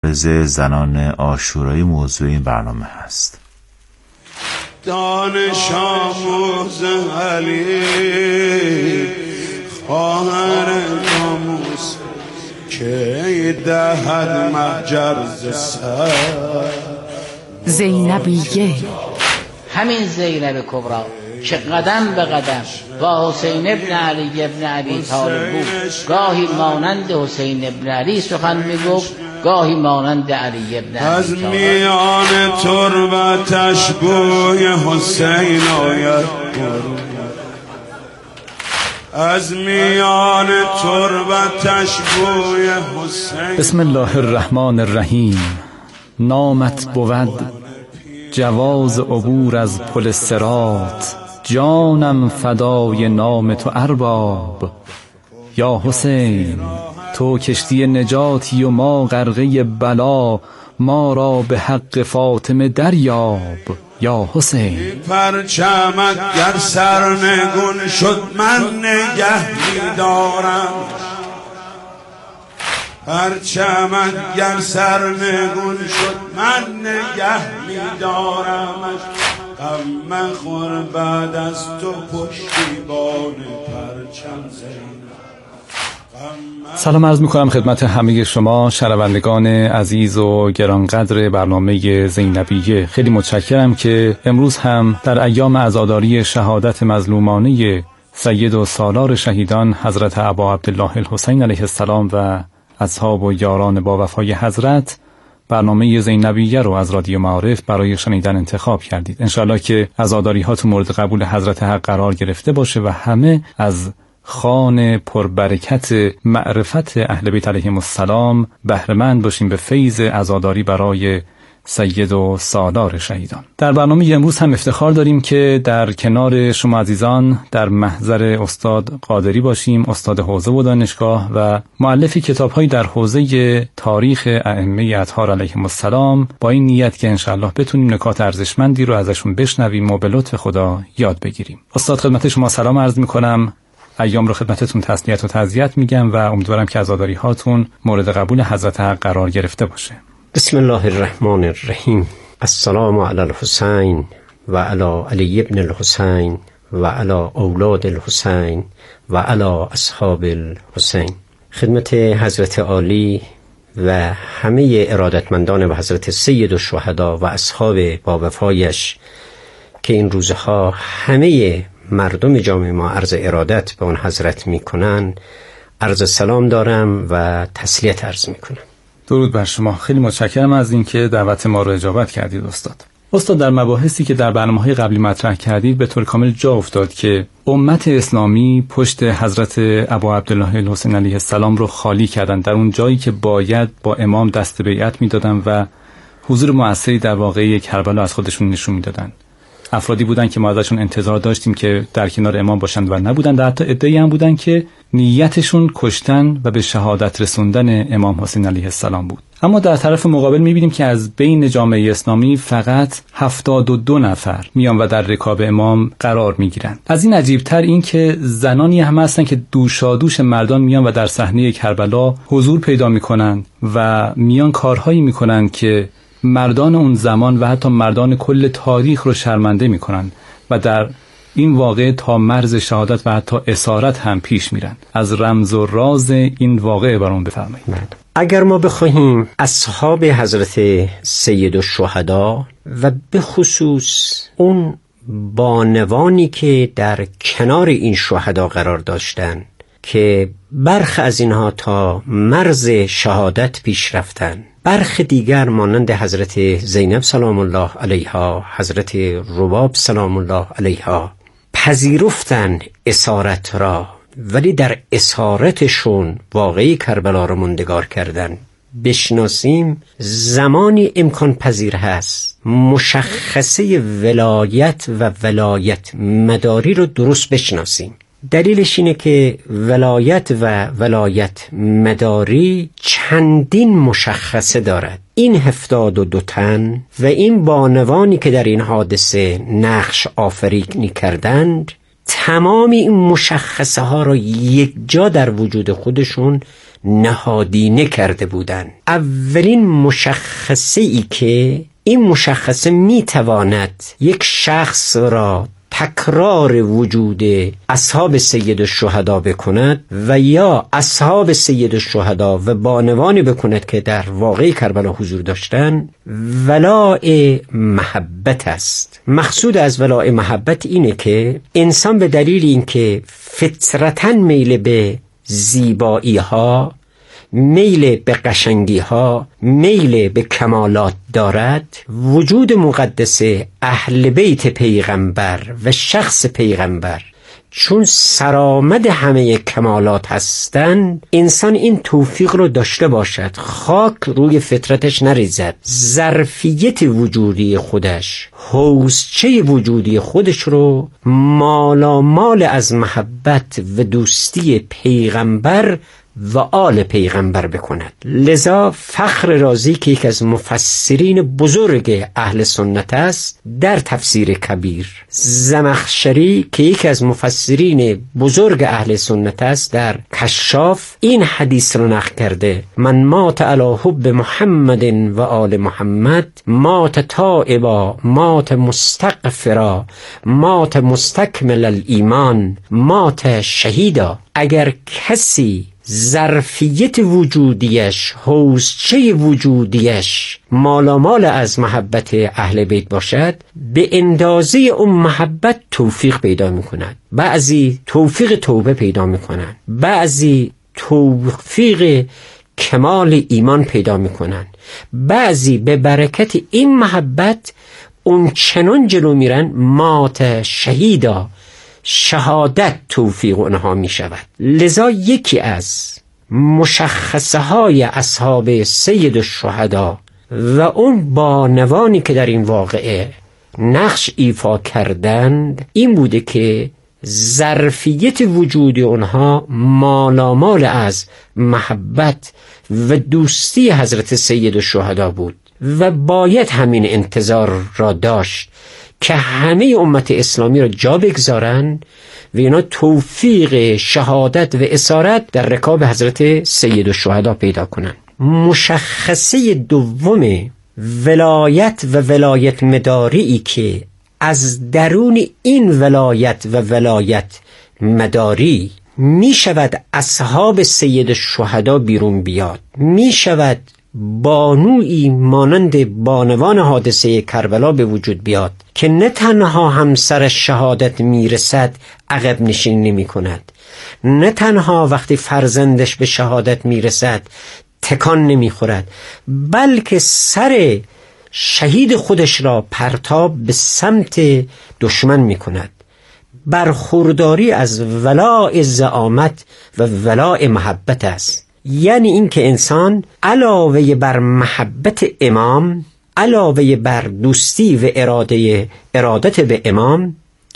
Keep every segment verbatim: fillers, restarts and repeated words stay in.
مبارز زنان عاشورایی موضوع این برنامه هست. دانش آموز علی خواهر ناموس که دهد مجرز سر زینبیه. همین زینب کبرا که قدم به قدم با حسین ابن علی ابن ابی طالب بود، گاهی مانند حسین ابن علی سخن میگفت، گاهی مانند علی ابن ابی از میان تربتش بوی حسین آید برون، از میان تربتش بوی حسین. بسم الله الرحمن الرحیم. نامت بود جواز عبور از پل صراط، جانم فدای نام تو ارباب. یا حسین تو کشتی نجاتی و ما غرقه بلا، ما را به حق فاطمه دریاب. یا حسین پرچمت گر سرنگون شد من نگه می‌دارم، پرچمت گر سرنگون شد من نگه می‌دارمش. غم مخور بعد از تو پشتیبان پرچم زینب. سلام عرض میکنم خدمت همه شما شنوندگان عزیز و گرانقدر برنامه زینبیه. خیلی متشکرم که امروز هم در ایام عزاداری شهادت مظلومانه سید و سالار شهیدان حضرت ابا عبدالله الحسین علیه السلام و اصحاب و یاران با وفای حضرت برنامه زینبیه رو از رادیو معارف برای شنیدن انتخاب کردید. انشاءالله که عزاداری ها تو مورد قبول حضرت حق قرار گرفته باشه و همه از خوان پربرکت معرفت اهل بیت علیهم السلام بهره‌مند باشیم به فیض عزاداری برای سید و سالار شهیدان. در برنامه امروز هم افتخار داریم که در کنار شما عزیزان در محضر استاد قادری باشیم، استاد حوزه و دانشگاه و مؤلف کتاب‌هایی در حوزه تاریخ ائمه اطهار علیهم السلام، با این نیت که انشاءالله بتونیم نکات ارزشمندی رو ازشون بشنویم و به لطف خدا یاد بگیریم. استاد خدمت شما سلام عرض می‌کنم. ایام رو خدمتتون تسلیت و تعزیت میگم و امیدوارم که عزاداری هاتون مورد قبول حضرت حق قرار گرفته باشه. بسم الله الرحمن الرحیم. السلام علی الحسین و علی علی ابن الحسین و علی اولاد الحسین و علی اصحاب الحسین. خدمت حضرت عالی و همه ارادتمندان و حضرت سید الشهدا و اصحاب با وفایش که این روزها همه مردم جامعه ما عرض ارادت به اون حضرت میکنن، عرض سلام دارم و تسلیت عرض میکنم. درود بر شما. خیلی متشکرم از اینکه دعوت ما رو اجابت کردید استاد. استاد در مباحثی که در برنامه‌های قبلی مطرح کردید به طور کامل جا افتاد که امت اسلامی پشت حضرت ابا عبدالله الحسین علیه السلام رو خالی کردن، در اون جایی که باید با امام دست بیعت میدادن و حضور مؤثری در واقعه کربلا از خودشون نشون میدادن. افرادی بودن که ما ازشون انتظار داشتیم که در کنار امام باشند و نبودن، در حتی ادعی هم بودن که نیتشون کشتن و به شهادت رسوندن امام حسین علیه السلام بود. اما در طرف مقابل می‌بینیم که از بین جامعه اسلامی فقط هفتاد و دو نفر میان و در رکاب امام قرار میگیرند. از این عجیب‌تر این که زنانی هم هستن که دوشادوش مردان میان و در صحنه کربلا حضور پیدا میکنند و میان کارهایی میکنند که مردان اون زمان و حتی مردان کل تاریخ رو شرمنده میکنن و در این واقعه تا مرز شهادت و حتی اسارت هم پیش میرن. از رمز و راز این واقعه برام بفرمایید. اگر ما بخواهیم اصحاب حضرت سید الشهدا و به خصوص اون بانوانی که در کنار این شهدا قرار داشتن که برخ از اینها تا مرز شهادت پیش رفتن، برخ دیگر مانند حضرت زینب سلام الله علیها، حضرت رباب سلام الله علیها پذیرفتن اسارت را، ولی در اسارتشون واقعی کربلا را مندگار کردن. بشناسیم زمانی امکان پذیر هست مشخصه ولایت و ولایت مداری رو درست بشناسیم. دلیلش اینه که ولایت و ولایت مداری چندین مشخصه دارد. این هفتاد و دو تن و این بانوانی که در این حادثه نقش آفرینی کردند تمام این مشخصه ها را یک جا در وجود خودشون نهادینه کرده بودند. اولین مشخصه ای که این مشخصه می تواند یک شخص را تکرار وجود اصحاب سید الشهدا بکند و یا اصحاب سید الشهدا و بانوانی بکند که در واقع کربلا حضور داشتن، ولاء محبت است. مقصود از ولاء محبت اینه که انسان به دلیل اینکه فطرتاً میل به زیبایی ها، میل به قشنگی ها، میل به کمالات دارد، وجود مقدس اهل بیت پیغمبر و شخص پیغمبر چون سرآمد همه کمالات هستند، انسان این توفیق رو داشته باشد خاک روی فطرتش نریزد، ظرفیت وجودی خودش، حوضچه وجودی خودش رو مالامال از محبت و دوستی پیغمبر و آل پیغمبر بکند. لذا فخر رازی که یک از مفسرین بزرگ اهل سنت است در تفسیر کبیر، زمخشری که یک از مفسرین بزرگ اهل سنت است در کشاف این حدیث رو نقل کرده: من مات علی حب محمد و آل محمد مات تائبا مات مستغفرا مات مستکمل الایمان مات شهیدا. اگر کسی ظرفیت وجودیش، حوضچه وجودیش مالامال از محبت اهل بیت باشد، به اندازه اون محبت توفیق پیدا می کند. بعضی توفیق توبه پیدا می کنند، بعضی توفیق کمال ایمان پیدا می کنند، بعضی به برکت این محبت اون چنان جلو میرن مات شهیدا، شهادت توفیق اونها می شود. لذا یکی از مشخصه های اصحاب سید الشهدا و اون بانوانی که در این واقعه نقش ایفا کردند این بوده که ظرفیت وجود اونها مالامال از محبت و دوستی حضرت سید الشهدا بود و باید همین انتظار را داشت که همه امت اسلامی را جا بگذارن و اینا توفیق شهادت و اسارت در رکاب حضرت سید الشهدا پیدا کنن. مشخصه دوم ولایت و ولایت مداری که از درون این ولایت و ولایت مداری می شود اصحاب سید الشهدا بیرون بیاد، می شود بانویی مانند بانوان حادثه کربلا به وجود بیاد که نه تنها همسر شهادت میرسد عقب نشینی نمی کند، نه تنها وقتی فرزندش به شهادت میرسد تکان نمی خورد، بلکه سر شهید خودش را پرتاب به سمت دشمن می کند. برخورداری از ولاء زعامت و ولاء محبت است. یعنی این که انسان علاوه بر محبت امام، علاوه بر دوستی و اراده ارادت به امام،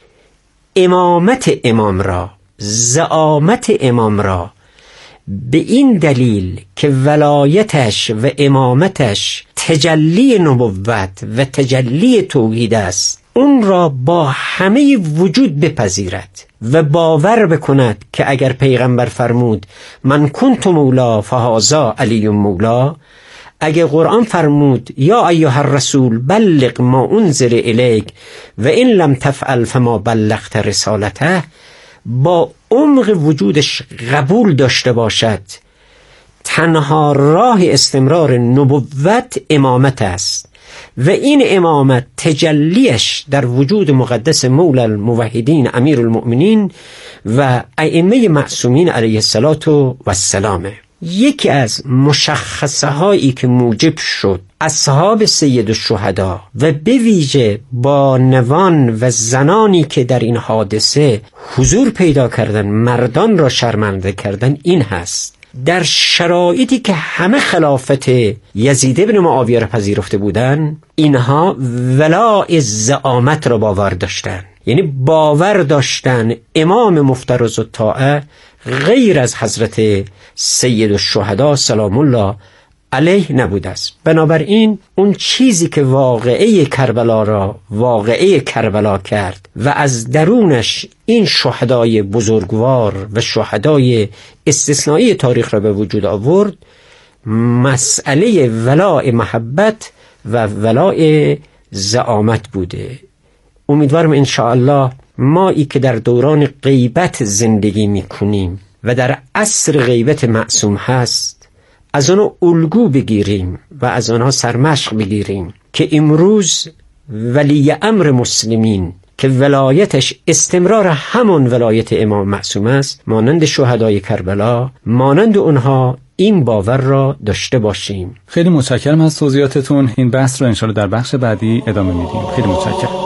امامت امام را، زعامت امام را به این دلیل که ولایتش و امامتش تجلی نبوت و تجلی توحید است، اون را با همه وجود بپذیرد و باور بکند که اگر پیغمبر فرمود من کنت مولا فهذا علی مولا، اگر قرآن فرمود یا ایها الرسول بلغ ما انزل الیک و این لم تفعل فما بلغت رسالته، با عمق وجودش قبول داشته باشد تنها راه استمرار نبوت امامت است و این امامت تجلیش در وجود مقدس مولا الموحدین امیر المؤمنین و ائمه معصومین علیه الصلاة و السلام. یکی از مشخصه هایی که موجب شد اصحاب سید الشهدا و به ویژه بانوان و زنانی که در این حادثه حضور پیدا کردن، مردان را شرمنده کردن، این هست: در شرایطی که همه خلافت یزید ابن معاویه را پذیرفته بودن، اینها ولاء زعامت را باور داشتن، یعنی باور داشتن امام مفترض الطاعه غیر از حضرت سید الشهدا سلام الله علیه نبوده است. بنابراین اون چیزی که واقعه کربلا را واقعه کربلا کرد و از درونش این شهدای بزرگوار و شهدای استثنایی تاریخ را به وجود آورد، مسئله ولاء محبت و ولاء زعامت بوده. امیدوارم انشاءالله ما ای که در دوران غیبت زندگی میکنیم و در عصر غیبت معصوم هست از آنها الگو بگیریم و از آنها سرمشق بگیریم که امروز ولی امر مسلمین که ولایتش استمرار همون ولایت امام معصوم است، مانند شهدای کربلا، مانند اونها این باور را داشته باشیم. خیلی متشکرم از توضیحاتتون. این بحث رو انشاءالله در بخش بعدی ادامه میدیم. خیلی متشکرم.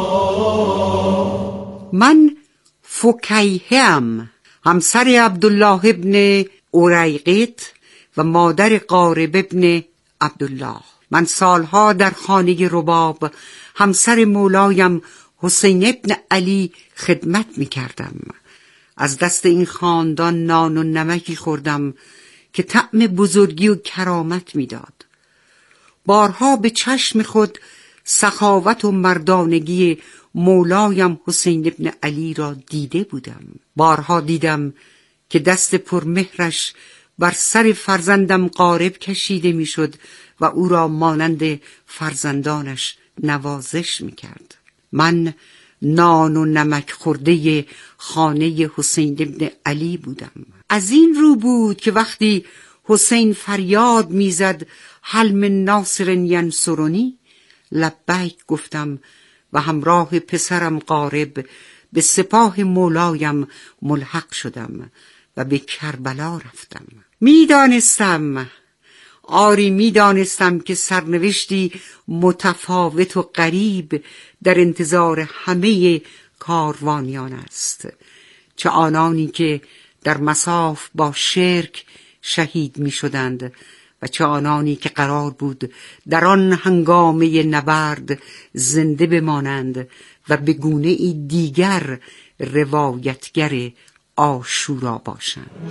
من فکیهم، همسر عبدالله ابن اریقط و مادر قارب ابن عبدالله. من سالها در خانه رباب همسر مولایم حسین ابن علی خدمت می کردم. از دست این خاندان نان و نمکی خوردم که طعم بزرگی و کرامت می داد. بارها به چشم خود سخاوت و مردانگی مولایم حسین ابن علی را دیده بودم. بارها دیدم که دست پرمهرش بر سر فرزندم قارب کشیده می شد و او را مانند فرزندانش نوازش می کرد. من نان و نمک خورده خانه حسین ابن علی بودم. از این رو بود که وقتی حسین فریاد میزد هل من ناصر ینصرنی، لبیک گفتم و همراه پسرم قارب به سپاه مولایم ملحق شدم و به کربلا رفتم. میدانستم، آری میدانستم که سرنوشتی متفاوت و غریب در انتظار همه کاروانیان است، چه آنانی که در مصاف با شرک شهید می شدند و چه آنانی که قرار بود در آن هنگامه نبرد زنده بمانند و به گونه ای دیگر روایتگر عاشورا باشند.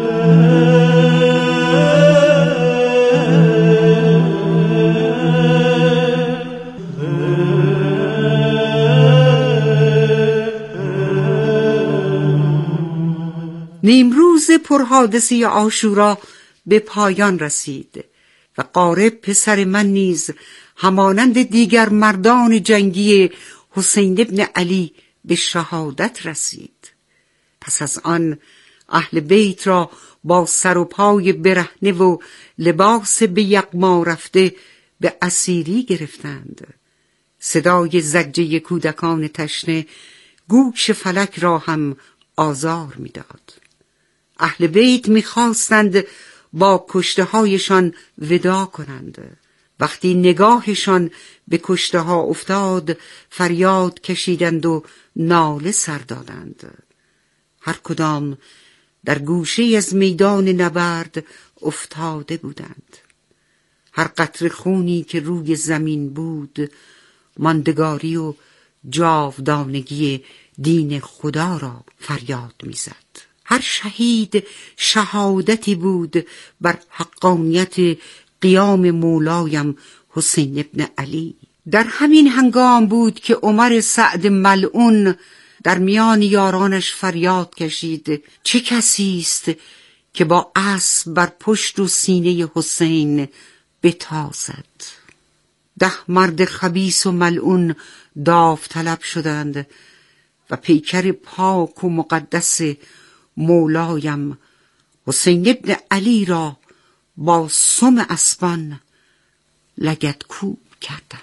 نیمروز پرحادثه عاشورا به پایان رسید و قارب پسر من نیز همانند دیگر مردان جنگی حسین ابن علی به شهادت رسید. پس از آن اهل بیت را با سر و پای برهنه و لباس به یغما رفته به اسیری گرفتند. صدای زجه کودکان تشنه گوش فلک را هم آزار میداد. اهل بیت میخواستند با کشته هایشان وداع کنند. وقتی نگاهشان به کشته ها افتاد فریاد کشیدند و ناله سر دادند. هر کدام در گوشه از میدان نبرد افتاده بودند. هر قطره خونی که روی زمین بود ماندگاری و جاودانگی دین خدا را فریاد میزد. هر شهید شهادتی بود بر حقانیت قیام مولایم حسین ابن علی. در همین هنگام بود که عمر سعد ملعون در میان یارانش فریاد کشید چه کسی است که با اسب بر پشت و سینه حسین بتازد. ده مرد خبیث و ملعون داوطلب شدند و پیکر پاک و مقدس مولایم حسین ابن علی را با سم اسبان لگدکوب کردند.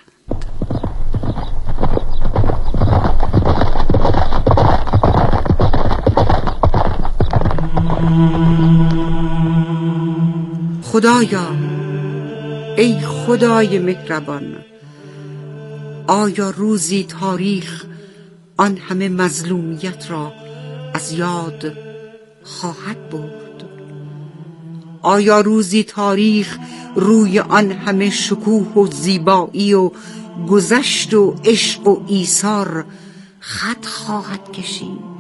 خدایا، ای خدای مهربان، آیا روزی تاریخ آن همه مظلومیت را از یاد خواهد برد؟ آیا روزی تاریخ روی آن همه شکوه و زیبایی و گذشت و عشق و ایثار خط خواهد کشید؟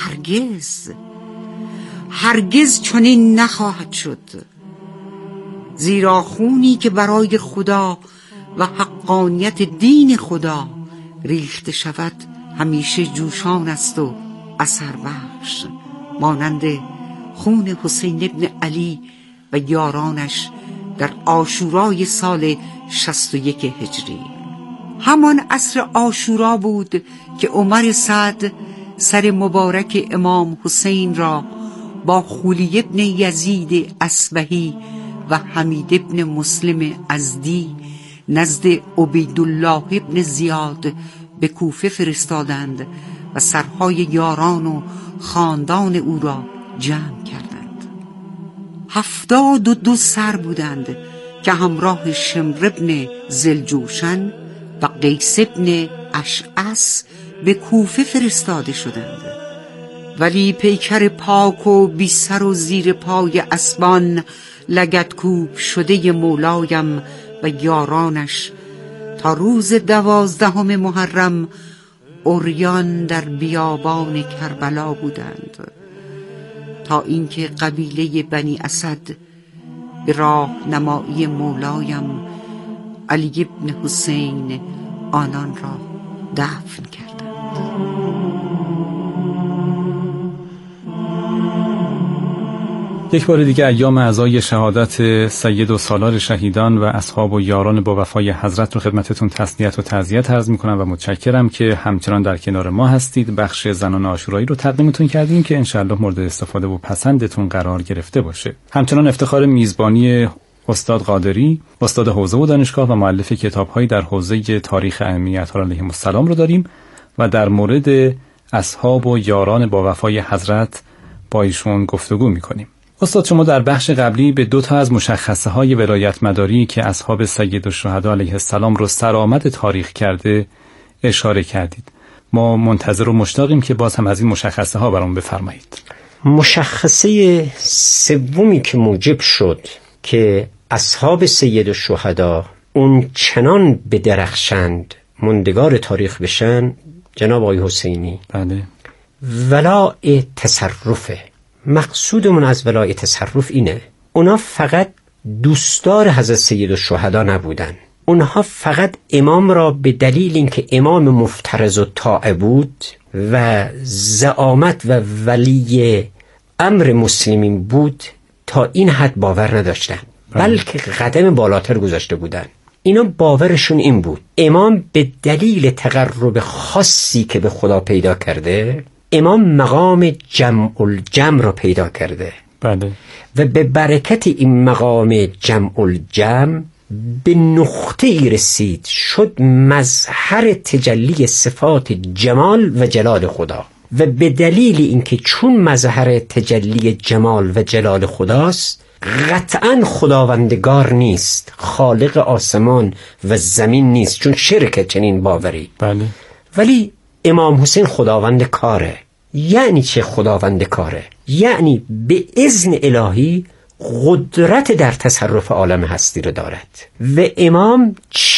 هرگز هرگز چنین نخواهد شد. زیرا خونی که برای خدا و حقانیت دین خدا ریخته شود همیشه جوشان است و اثر بخش، مانند خون حسین ابن علی و یارانش در عاشورای سال شصت و یک هجری. همان عصر عاشورا بود که عمر سعد سر مبارک امام حسین را با خولی ابن یزید اصبهی و حمید ابن مسلم ازدی نزد عبیدالله ابن زیاد به کوفه فرستادند و سرهای یاران و خاندان او را جمع کردند. هفتاد و دو سر بودند که همراه شمر ابن زلجوشن و قیس ابن اشعث به کوفه فرستاده شدند. ولی پیکر پاک و بی سر و زیر پای اسبان لگدکوب شده مولایم و یارانش تا روز دوازدهم محرم عریان در بیابان کربلا بودند، تا اینکه قبیله بنی اسد به راه نمایی مولایم علی ابن حسین آنان را دفن کردند. یک بار دیگه ایام عزای شهادت سید و سالار شهیدان و اصحاب و یاران با وفای حضرت رو خدمتتون تسلیت و تعزیت عرض میکنم و متشکرم که همچنان در کنار ما هستید. بخش زنان عاشورایی رو تقدیمتون کردیم که انشالله مورد استفاده و پسندتون قرار گرفته باشه. همچنان افتخار میزبانی استاد قادری، استاد حوزه و دانشگاه و مؤلف کتاب‌هایی در حوزه تاریخ ائمه اطهار علیهم السلام رو داریم و در مورد اصحاب و یاران با وفای حضرت با ایشون گفتگو میکنیم. استاد، شما در بخش قبلی به دو تا از مشخصه های ولایت مداری که اصحاب سید الشهدا علیه السلام رو سرآمد تاریخ کرده اشاره کردید. ما منتظر و مشتاقیم که باز هم از این مشخصه ها برام بفرمایید. مشخصه سومی که موجب شد که اصحاب سید الشهدا اون چنان بدرخشند مندگار تاریخ بشن، جناب آقای حسینی، بله، ولاء تصرفه. مقصودمون از ولاء تصرف اینه، اونا فقط دوستدار حضرت سید الشهدا نبودن، اونها فقط امام را به دلیل اینکه امام مفترض و طاعه بود و زعامت و ولی امر مسلمین بود تا این حد باور نداشتن، بلکه قدم بالاتر گذاشته بودن. اینا باورشون این بود امام به دلیل تقرب خاصی که به خدا پیدا کرده، امام مقام جمع الجمع را پیدا کرده، بله، و به برکت این مقام جمع الجمع به نقطه ای رسید شد مظهر تجلی صفات جمال و جلال خدا. و به دلیل اینکه چون مظهر تجلی جمال و جلال خداست، قطعا خداوندگار نیست، خالق آسمان و زمین نیست، چون شرک چنین باوری. بله. ولی امام حسین خداوند کاره. یعنی چه خداوند کاره؟ یعنی به اذن الهی قدرت در تصرف عالم هستی رو دارد و امام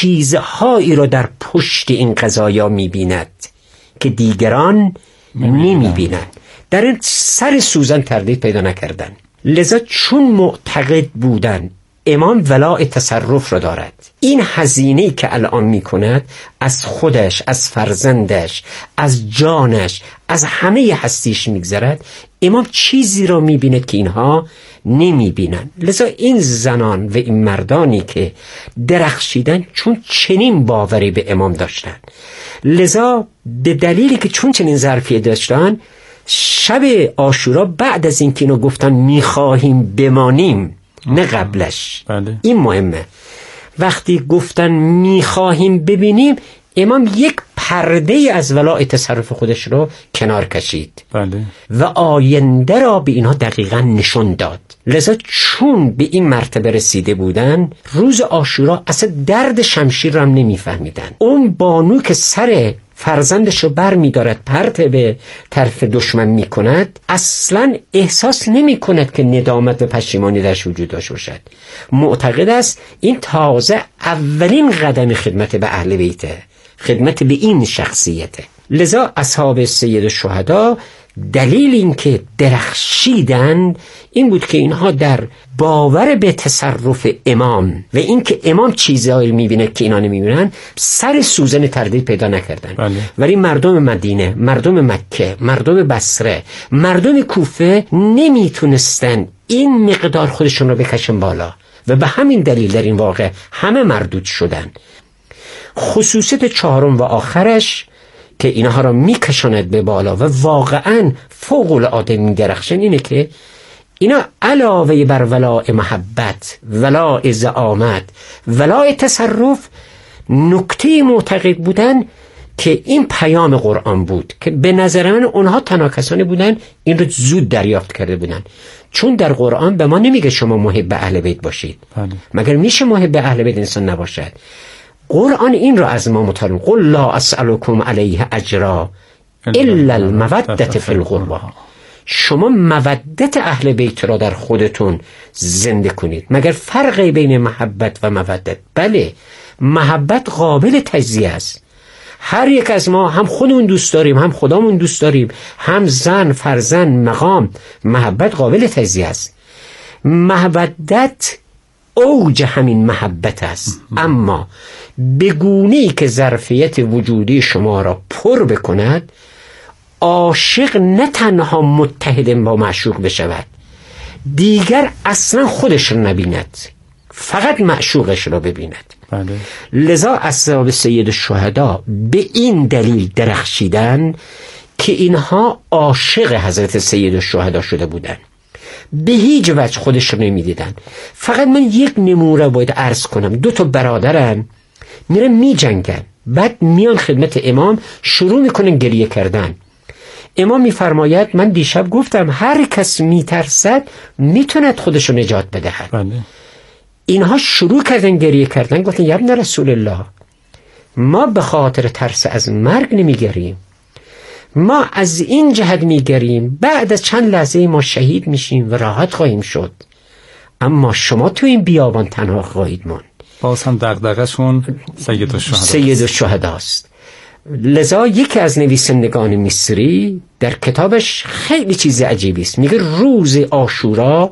چیزهایی رو در پشت این قضایا می‌بیند که دیگران نمی‌بینند. در این سر سوزن تردید پیدا نکردن. لذا چون معتقد بودن امام ولاء تصرف را دارد، این هزینه‌ای که الان می‌کند از خودش، از فرزندش، از جانش، از همه هستیش می‌گذرد، امام چیزی را می‌بیند که اینها نمی‌بینند. لذا این زنان و این مردانی که درخشیدن چون چنین باوری به امام داشتند، لذا به دلیلی که چون چنین ظرفیت داشتن، شب عاشورا بعد از اینکه اینو گفتن می‌خواهیم بمانیم، نه قبلش، بله. این مهمه، وقتی گفتن میخواهیم ببینیم، امام یک پرده از ولاء تصرف خودش رو کنار کشید، بله. و آینده را به اینها دقیقا نشون داد. لذا چون به این مرتبه رسیده بودن، روز عاشورا اصلا درد شمشیر را هم نمیفهمیدن. اون بانو که سر فرزندش رو بر می دارد پرت به طرف دشمن می کند، اصلا احساس نمی کند که ندامت و پشیمانی درش وجود داشته باشد. معتقد است این تازه اولین قدم خدمت به اهل بیته، خدمت به این شخصیته. لذا اصحاب سید الشهدا دلیل این که درخشیدن این بود که اینها در باور به تصرف امام و این که امام چیزایی میبینه که اینا نمیبینن سر سوزن تردید پیدا نکردن. بله. ولی مردم مدینه، مردم مکه، مردم بصره، مردم کوفه نمیتونستن این مقدار خودشون رو بکشن بالا و به همین دلیل در این واقع همه مردود شدن. خصوصیت چهارم و آخرش که اینها را میکشاند به بالا و واقعا فوق العاده میدرخشن اینه که اینا علاوه بر ولاء محبت، ولاء زعامت، ولاء تصرف، نکته معتقد بودن که این پیام قرآن بود که به نظر من اونها تنها کسانی بودن این رو زود دریافت کرده بودن، چون در قرآن به ما نمیگه شما محب اهل بیت باشید. بله. مگر میشه محب اهل بیت انسان نباشد؟ قرآن این رو از ما مطالب قل لا اسألكم علیه اجرا الا المودة فی القربى. شما مودت اهل بیت را در خودتون زنده کنید. مگر فرقی بین محبت و مودت؟ بله، محبت قابل تجزیه است. هر یک از ما هم خودمون دوست داریم، هم خدامون دوست داریم، هم زن، فرزند، مقام. محبت قابل تجزیه است. مودت اوج همین محبت است، اما به گونه‌ای که ظرفیت وجودی شما را پر بکند، عاشق نه تنها متحد با معشوق بشود، دیگر اصلا خودش را نبیند، فقط معشوقش را ببیند. بله. لذا اصحاب سید الشهدا به این دلیل درخشیدن که اینها عاشق حضرت سید الشهدا شده بودند. به هیچ وجه خودش رو نمی دیدن. فقط من یک نمونه باید عرض کنم. دو تا برادرن میرن می جنگن، بعد میان خدمت امام شروع میکنن گریه کردن. امام میفرماید من دیشب گفتم هر کس میترسد میتوند خودش رو نجات بدهد. بله. اینها شروع کردن گریه کردن، گفتن یا ابن رسول الله، ما به خاطر ترس از مرگ نمیگریم، ما از این جهت میگریم بعد از چند لحظه ما شهید میشیم و راحت خواهیم شد، اما شما تو این بیابان تنها خواهید ماند. باز هم دغدغه‌شون سید الشهدا سید الشهدا است. لذا یکی از نویسندگان مصری در کتابش خیلی چیز عجیبی است، میگه روز عاشورا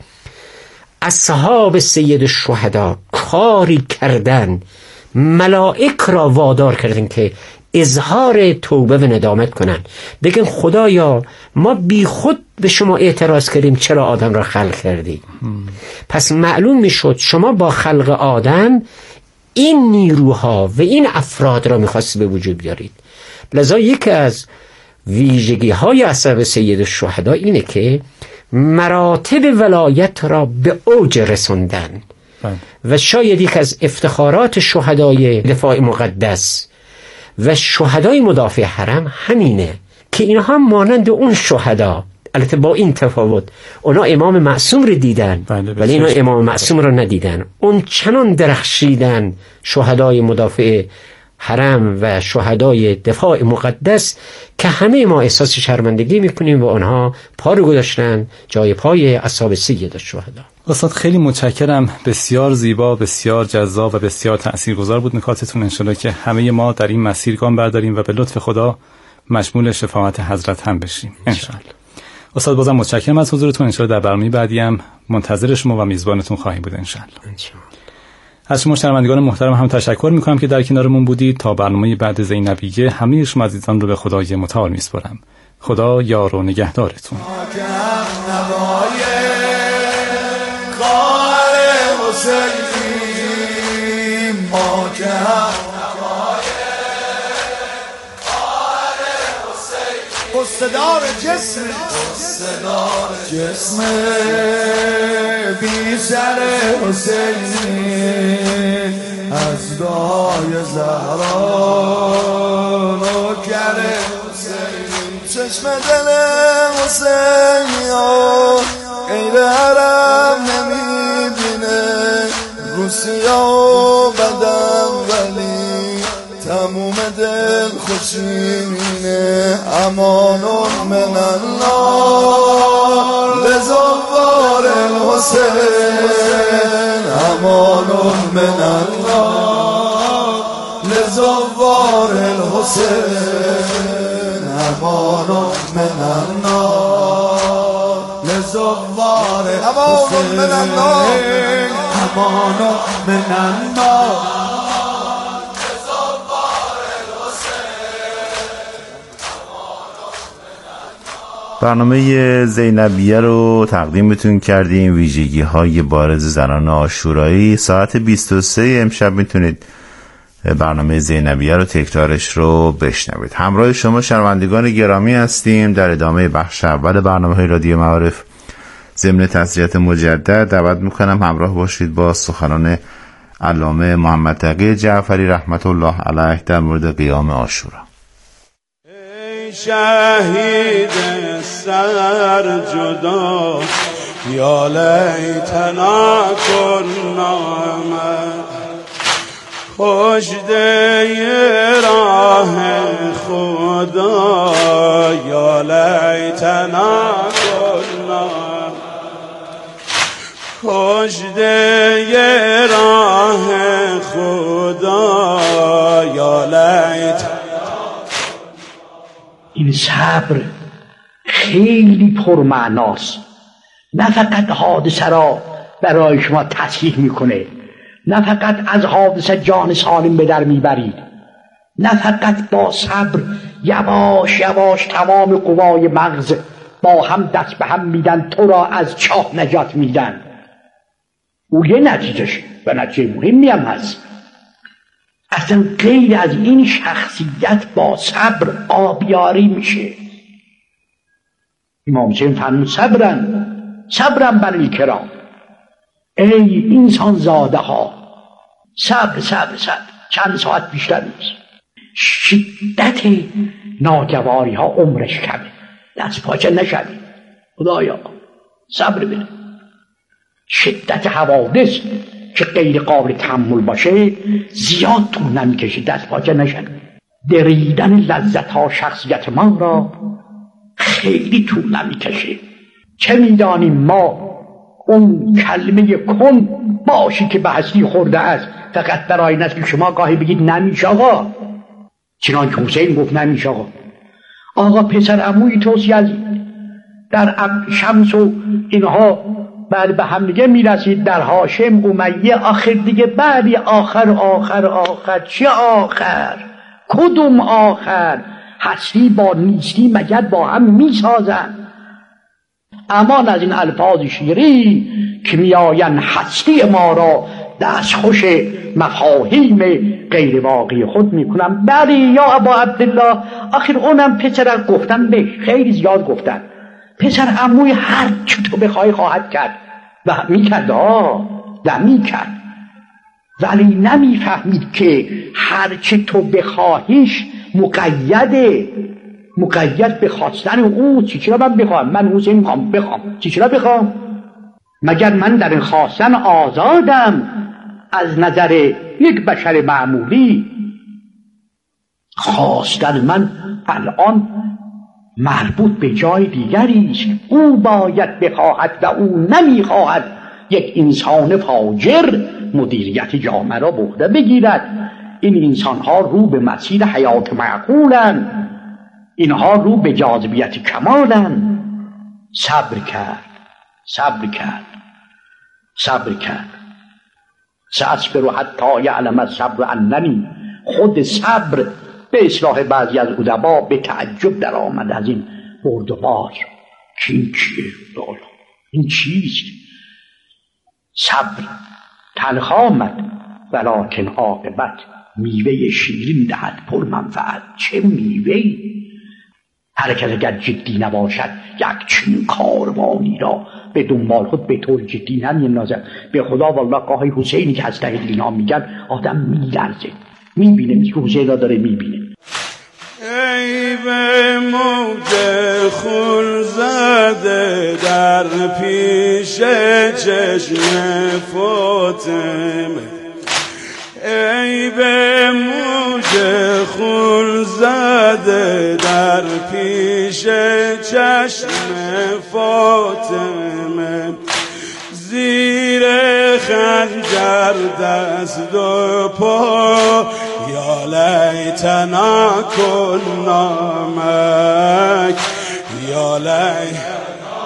اصحاب سید الشهدا کاری کردن، ملائک را وادار کردن که اظهار توبه و ندامت کنن، بگن خدایا ما بی خود به شما اعتراض کردیم چرا آدم را خلق کردی. پس معلوم میشد شما با خلق آدم این نیروها و این افراد را میخواست به وجود بیارید. لذا یکی از ویژگی های اصحاب سید الشهدا اینه که مراتب ولایت را به اوج رسوندن و شاید یک از افتخارات شهدای دفاع مقدس و شهدای مدافع حرم همینه که اینها مانند اون شهدا، البته با این تفاوت، اونا امام معصوم رو دیدن ولی اینا امام معصوم رو ندیدن. اون چنان درخشیدن شهدای مدافع حرم و شهدای دفاع مقدس که همه ما احساس شرمندگی میکنیم و آنها پا رو گذاشتن جای پای اصحاب سید الشهدا. استاد خیلی متشکرم، بسیار زیبا، بسیار جذاب و بسیار تاثیرگذار بود نکاتتون. انشالله که همه ما در این مسیر گام برداریم و به لطف خدا مشمول شفاعت حضرت هم بشیم انشالله. استاد بازم متشکرم از حضورتون. انشالله در برنامه بعدی هم منتظر شما و میزبانتون خواهیم بود انشالله. از شما شنوندگان محترم هم تشکر میکنم که در کنارمون بودید. تا برنامه بعد زینبیه همه شما عزیزان رو به خدای متعال میسپارم. خدا یار و نگهدارتون. قصدار جسم قصدار جسم بی سر حسین از دای زهرا نوکر حسین چشم دل حسین غیر حرم نمیبینه روسیا و بدم ولی تموم دل خوشینه امان من الله لزوار الحسین امان من الله لزوار الحسین امان من النار لزوار امان من النار امان من النار برنامه زینبیه رو تقدیمتون کردیم. ویژگی های بارز زنان عاشورایی. ساعت بیست و سه امشب میتونید برنامه زینبیه رو تکرارش رو بشنوید. همراه شما شنوندگان گرامی هستیم در ادامه بخش اول برنامه های رادیو معارف. ضمن تسلیت مجدد دعوت میکنم همراه باشید با سخنان علامه محمد تقی جعفری رحمت الله علیه در مورد قیام عاشورا. شهید سر جدا یا لیتنا کنا کشته راه خدا یا لیتنا کنا کشته راه خدا یا لیتنا. این صبر خیلی پرمعناست. نه فقط حادثه را برای شما تصحیح میکنه، نه فقط از حادثه جان سالم به در میبرید، نه فقط با صبر یواش یواش تمام قوای مغز با هم دست به هم میدن، تو را از چاه نجات میدن. او یه نتیجهش و نتیجه مهمی هم هست. اصلا غیر از این شخصیت با صبر آبیاری میشه. امام حسین فرمود صبرن صبرن بر الکرام. ای انسان زاده ها، صبر صبر صبر، چند ساعت بیشتر نیست. شدت ناگواری ها عمرش کمه، دست پاچه نشوی خدایا، صبر بره. شدت حوادث که غیر قابل تحمل باشه زیاد طول نمیکشه، دست پاچه نشن. دریدن لذت ها شخصیت ما را خیلی طول نمیکشه. چه میدانیم ما اون کلمه کن باشی که به هستی خورده است فقط برای نسل شما گاهی بگید نمیشه آقا، چنان که حسین گفت نمیشه آقا. آقا پسر عموی توسی از در شمس و اینها بعد به هم دیگه میرسید، در هاشم امیه آخر دیگه بعدی آخر آخر آخر. چه آخر؟ کدوم آخر؟ هستی با نیستی مگر با هم میسازن؟ امان از این الفاظ شیری که میآین هستی ما را دست خوش مفاهیم غیر واقعی خود میکنم. بله یا ابا عبدالله، آخر اونم پسر گفتن به خیلی زیاد گفتن. پسر عموی هر چی تو بخوای خواهد کرد و میکرد ها و میکرد، ولی نمیفهمید که هر چی تو بخواهیش مقیده، مقید به خواستن او. چی چرا من بخوام؟ من حسین میخوام بخوام، چی چرا بخوام؟ مگر من در این خواستن آزادم از نظر یک بشر معمولی؟ خواستن من الان مربوط به جای دیگری است. او باید بخواهد و او نمیخواهد یک انسان فاجر مدیریت جامعه را به عهده بگیرد. این انسان ها رو به مسیر حیات معقولن، اینها رو به جاذبیت کمالن. صبر کرد صبر کرد صبر کرد سأصبر حتی یعلم الصبر اننی. خود صبر به اصلاح بعضی از ادبا به تعجب در آمد از این بردبار که این چیه؟ این چیست؟ صبر تلخ آمد ولکن عاقبت میوه شیرین دهد پر منفعت. چه میوه‌ای؟ حرکت اگر جدی نباشد یک چنین کاروانی را به دنبال خود به طور جدی نمی‌اندازد. به خدا والله گاهی حسینی که از ته اینا میگن آدم میلرزه، میبینه که حسین را داره میبینه. ای به موج خون زده در پیش چشم فاطمه، ای به موج خون زده در پیش چشم فاطمه، زیر خنجر دست و پا یا لیتنا کنا معک یا لیتنا.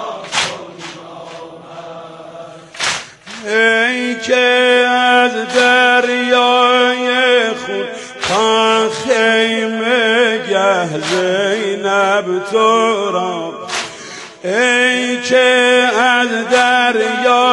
ای که از دریای خون تا خیمه گه زینب تو را، ای که از دریا